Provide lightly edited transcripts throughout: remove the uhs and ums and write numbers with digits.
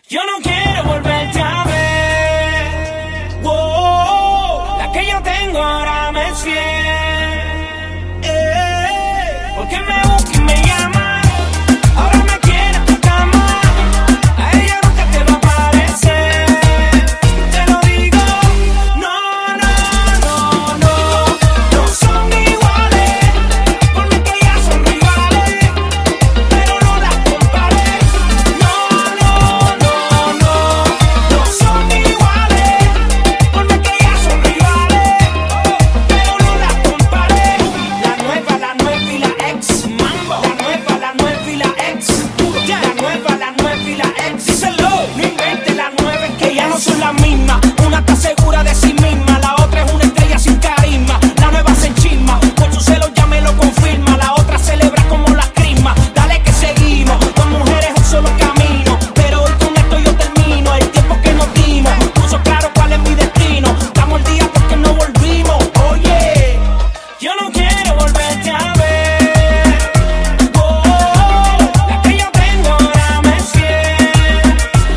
Yo no quiero volverte a ver. Wow, la que yo tengo ahora me es fiel. Porque me busca y me llama. Ahora me quiere en tu cama. A ella nunca te va a parecer. Te lo digo. No, no, no, no. No son iguales. Por mí que ya son rivales. Pero no las compares. No, no, no, no. No son iguales. Por mí que ya son rivales. Pero no las compares. La nueva y la ex. Mambo. La nueva y la ex. La nueva y la ex. Díselo. No inventes, la nueva es que ya no son las mismas. Una está segura de sí misma, la otra es una estrella sin carisma. La nueva se enchisma, por su celo ya me lo confirma. La otra celebra como la crisma. Dale que seguimos, con mujeres un solo camino. Pero hoy con esto yo termino. El tiempo que nos dimos puso claro cuál es mi destino. Estamos al día porque no volvimos. Oye, yo no quiero volverte a ver. La que yo tengo ahora me es fiel.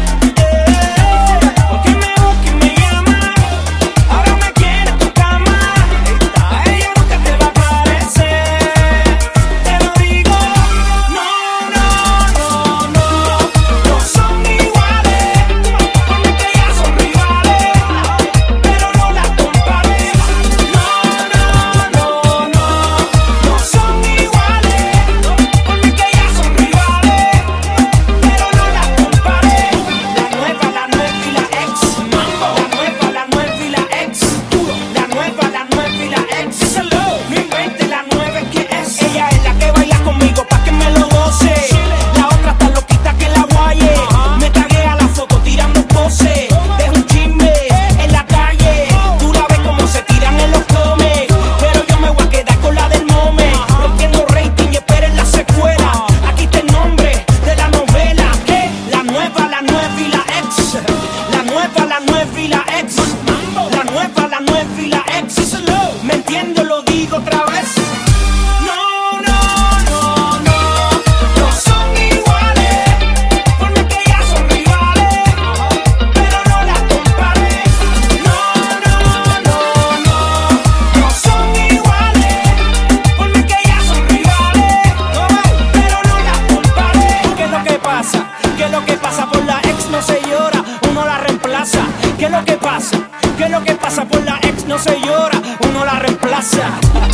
Porque me busca y me llama. Ahora me quiere en tu cama. A ella nunca te va a parecer. Te lo digo. No, no, no, no. No son iguales. Por mí que ya son rivales. Pero no las compares. No, no, no, no. No son iguales. Por mí que ya son rivales. Pero no las compares. La nueva y la ex. Mambo. La nueva y la ex. La nueva y la ex. Díselo. No inventes, la nueva es que es. Ella es la que baila conmigo pa' que me lo goce. La otra está loquita que la guaye. Me taguea la foto tirando pose. Deja un chisme en la calle. Tú la ves como se tiran en los comes. Pero yo me voy a quedar con la del mome. Rompiendo rating y esperen la secuela. Aquí está el nombre de la novela. ¿Qué? La nueva y la ex. La nueva y la ex. La nueva y la ex. Díselo. Me entiendo, lo digo otra vez. No, no, no, no. No son iguales. Por mí que ya son rivales. Pero no las compares. No, no, no, no. No son iguales. Por mí que ya son rivales. Pero no las compares. ¿Qué es lo que pasa? ¿Qué es lo que pasa? Por la ex no se llora, uno la reemplaza. ¿Qué es lo que pasa? ¿Qué es lo que pasa? Por la ex no se llora, uno la reemplaza.